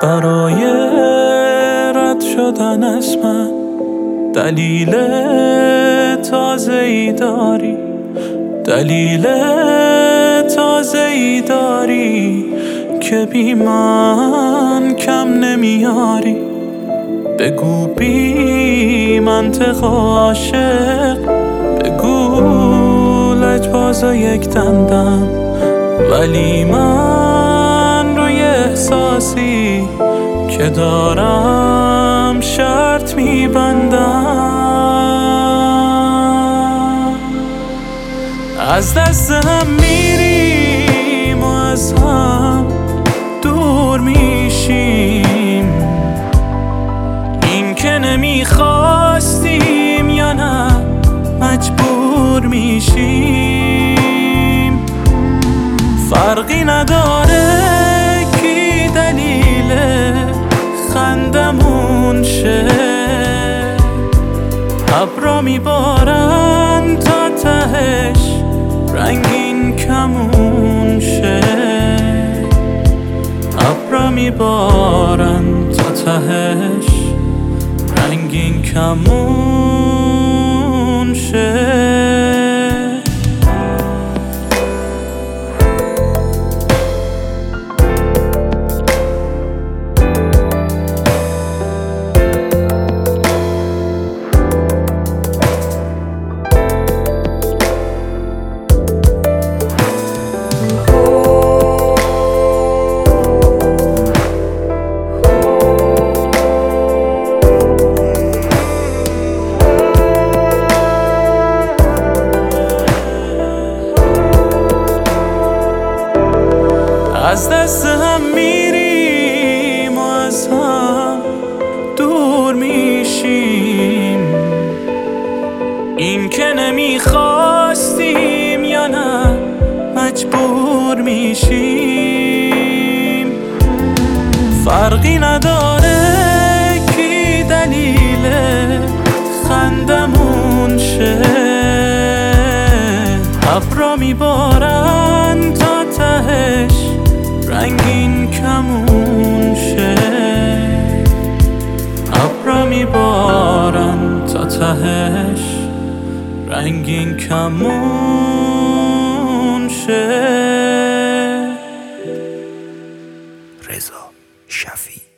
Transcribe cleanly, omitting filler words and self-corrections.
برای رد شدن از من دلیل تازه‌ای داری، دلیل تازه‌ای داری که بی من کم نمیاری. بگو بی منطق عاشق، بگو لجباز و یک دندم، ولی من روی احساسی که دارم شرط میبندم. از دست هم میریم و از هم دور میشیم، این که نمیخواستیم یا نه مجبور میشیم. فرقی نداره کی دلیل خندمون شه، ابرا میبارن تا تهش رنگین کمون شه، ابرا میبارن تا تهش رنگین کمون شه. از دست هم میریم و از هم دور میشیم، این که نمیخواستیم یا نه مجبور میشیم. فرقی نداره کی دلیل خندمون شه، ابرا میبارن تا تهش رنگین کمون شه، ابرا میبارن تا تهش رنگین کمون شه. رضا شفیع.